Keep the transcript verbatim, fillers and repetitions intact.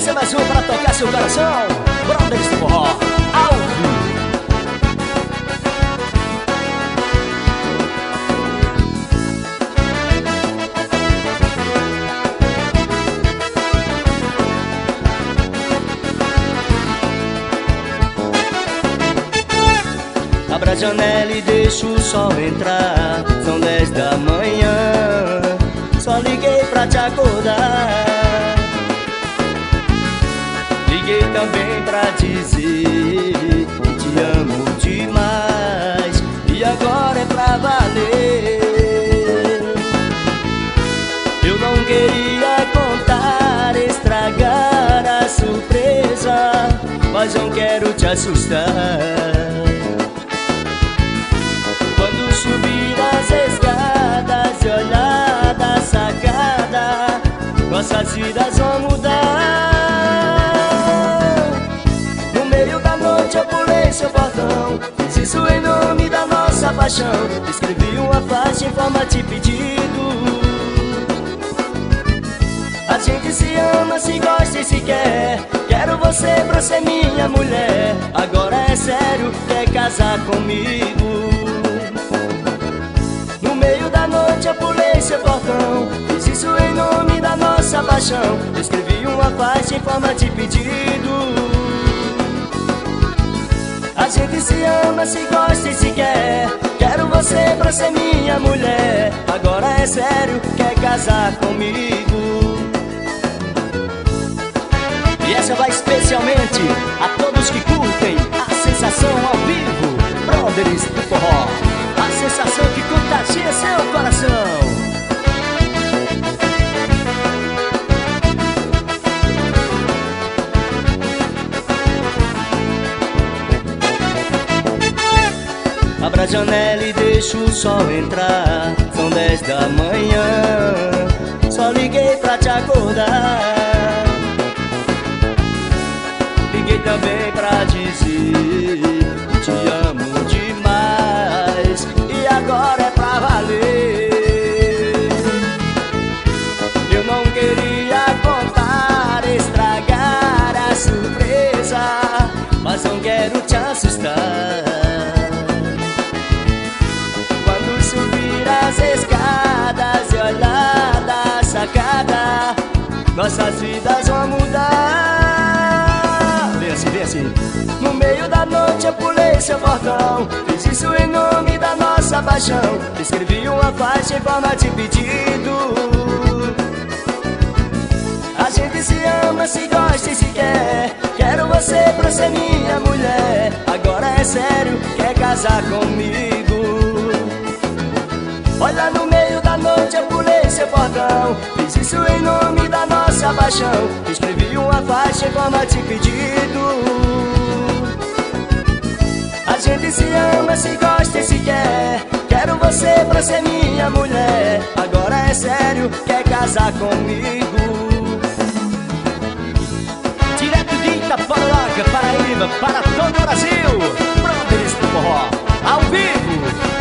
Esse é mais um pra tocar seu coração. Brothers do Forró, ao vivo. Abra a janela e deixa o sol entrar. São dez da manhã, só liguei pra te acordar. Liguei também pra dizer que te amo demais, e agora é pra valer. Eu não queria contar, estragar a surpresa, mas não quero te assustar. Quando subir as escadas e olhar da sacada, nossas vidas vão mudar. No meio da noite eu pulei seu portão, fiz isso em nome da nossa paixão. Escrevi uma faixa em forma de pedido. A gente se ama, se gosta e se quer. Quero você pra ser minha mulher. Agora é sério, quer casar comigo? No meio da noite eu pulei seu portão, fiz isso em nome da nossa paixão. Escrevi uma faixa em forma de pedido. A gente se ama, se gosta e se quer. Quero você pra ser minha mulher. Agora é sério, quer casar comigo? E essa vai especialmente a todos que curtem a sensação ao vivo. Brothers do Forró, a sensação que contagia seu coração. Abra a janela e deixa o sol entrar. São dez da manhã, só liguei pra te acordar. Liguei também pra dizer que te amo demais, e agora é pra valer. Eu não queria contar, estragar a surpresa, mas não quero te assustar. Quando subir as escadas e olhar da sacada, nossas vidas vão mudar. Vem assim, vem assim. No meio da noite eu pulei seu portão, fiz isso em nome da nossa paixão. Escrevi uma faixa em forma de pedido. A gente se ama, se gosta e se quer. Quero você pra ser minha mulher. Agora é sério, quer casar comigo? Olha, no meio da noite eu pulei seu portão, fiz isso em nome da nossa paixão. Escrevi uma faixa em forma de pedido. A gente se ama, se gosta e se quer. Quero você pra ser minha mulher. Agora é sério, quer casar comigo? Direto de Itaporanga, Paraíba, para todo o Brasil, Brothers do Forró, ao vivo.